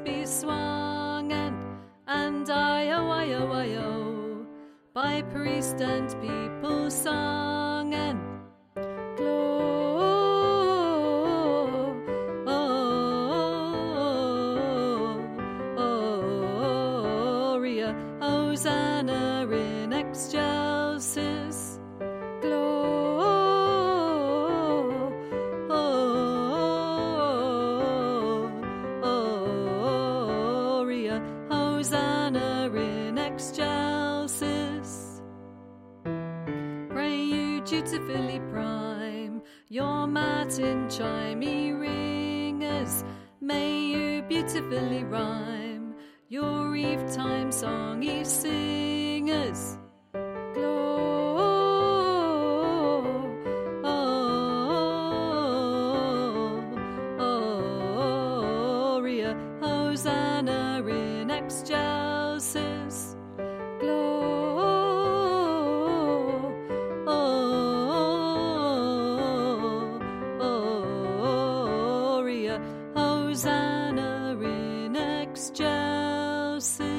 be swung and I-O, by priest and people sung and Gloria, Hosanna in excelsis, Gloria, Hosanna in excelsis. Pray you dutifully prime your matin chimey ringers. May you beautifully rhyme your eve time song, ye singers. Gloria, Hosanna in excelsis, Gloria, Hosanna in excelsis.